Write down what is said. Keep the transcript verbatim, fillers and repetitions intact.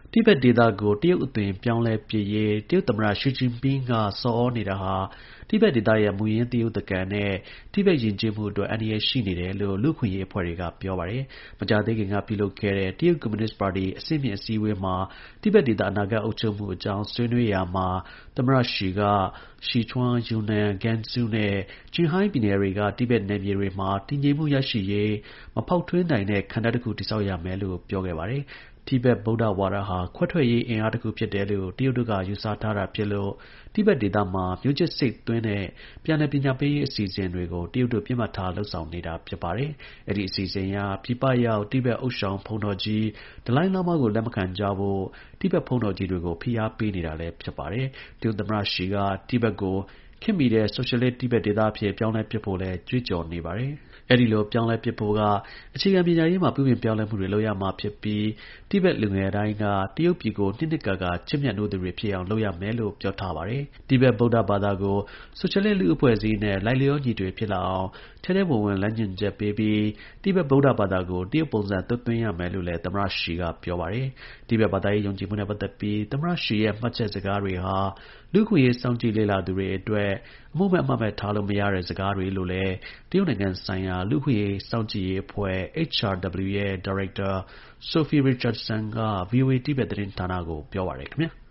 တိဘက်ဒေသကိုတရုတ်အသွင်ပြောင်းလဲပစ်ရေးတရုတ်သမ္မတရှီကျင်းပင်းကဆော်ဩနေတာဟာတိဘက်ဒေသရဲ့မူရင်းသရုပ်သကန်နဲ့တိဘက်ယဉ်ကျေးမှုအတွက်အန္တရာယ်ရှိနေတယ်လို့လူ့အခွင့်အရေးအဖွဲ့တွေကပြောပါတယ်မကြာသေးခင်ကပြုလုပ်ခဲ့တဲ့တရုတ်ကွန်မြူနစ်ပါတီအဆင့်မြင့်အစည်းအဝေးမှာတိဘက်ဒေသအနာဂတ်အုပ်ချုပ်မှုအကြောင်းဆွေးနွေးရာမှာသမ္မတရှီက Sichuan, Yunnan, Gansu နဲ့ Qinghai ပြည်နယ်တွေကတိဘက်နယ်မြေတွေမှာတည်ငြိမ်မှုရရှိရေးမဖောက်ထွင်းနိုင်တဲ့ခံတပ်တစ်ခုတည်ဆောက်ရမယ်လို့ပြောခဲ့ပါတယ်တိဘက်ဗုဒ္ဓဝါဒဟာခွဲထွက်ရေးအင်အားတစ်ခုဖြစ်တယ်လို့တရုတ်တို့ကယူဆထားတာဖြစ်လို့တိဘက်ဒေသမှာမျိုးချစ်စိတ်သွင်းတဲ့ပြန်လည်ပညာပေးရေးအစီအစဉ်တွေကိုတရုတ်တို့ပြစ်မှတ်ထားလုပ်ဆောင်နေတာဖြစ်ပါတယ်အဲဒီအစီအစဉ်အရပြည်ပရောက်တိဘက်ဥသျှောင်ဘုန်းတော်ကြီးဒလိုင်းလားမားကိုလက်မခံကြဖို့တိဘက်ဘုန်းတော်ကြီးတွေကိုဖိအားပေးနေတာလည်းဖြစ်ပါတယ်တရုတ်သမ္မတရှီကတိဘက်ကိုခေတ်မီတဲ့ဆိုရှယ်လစ်တိဘက်ဒေသအဖြစ်ပြောင်းလဲပစ်ဖို့လည်းကြွေးကြော်နေပါတယ်အဲဒီလိုပြောင်းလဲပစ်ဖို့ကအခြေခံပညာရေးမှာပြုပြင်ပြောင်းလဲမှုတွေလုပ်ရမှာဖြစ်ပြီးတိဘက်လူငယ်တိုင်းကတရုတ်ပြည်ကိုနှစ်နှစ်ကာကာချစ်မြတ်နိုးသူတွေဖြစ်အောင်လုပ်ရမယ်လို့ပြောထားပါတယ်တိဘက်ဗုဒ္ဓဘာသာကိုဆိုရှယ်လစ်လူ့အဖွဲ့အစည်းနဲ့လိုက်လျောညီထွေဖြစ်လာအောင်ထဲထဲဝင်ဝင်လမ်းညွှန်ချက်ပေးပြီးတိဘက်ဗုဒ္ဓဘာသာကိုတရုတ်ပုံစံသွတ်သွင်းရမယ်လို့လည်းသမ္မတရှီကပြောပါတယ်တိဘက်ဘာသာရေးယုံကြည်မှုနဲ့ပတ်သက်ပြီးသမ္မတရှီရဲ့မှတ်ချက်စကားတွေဟာလူ့အခွင့်အရေးစောင့်ကြည့်လေ့လာသူတွေအတွက်အမှုမဲ့အမှတ်မဲ့ထားလို့မရတဲ့စကားတွေလို့လည်းတရုတ်နိုင်ငံဆိုင်ရာလူ့အခွင့်အရေးစောင့်ကြည့်ရေးအဖွဲ့ H R W ရဲ့ဒါရိုက်တာ Sophie Richardson က ဗွီအိုအေတိဘက်သတင်းဌာနကိုပြောပါတယ်ခင်ဗျာ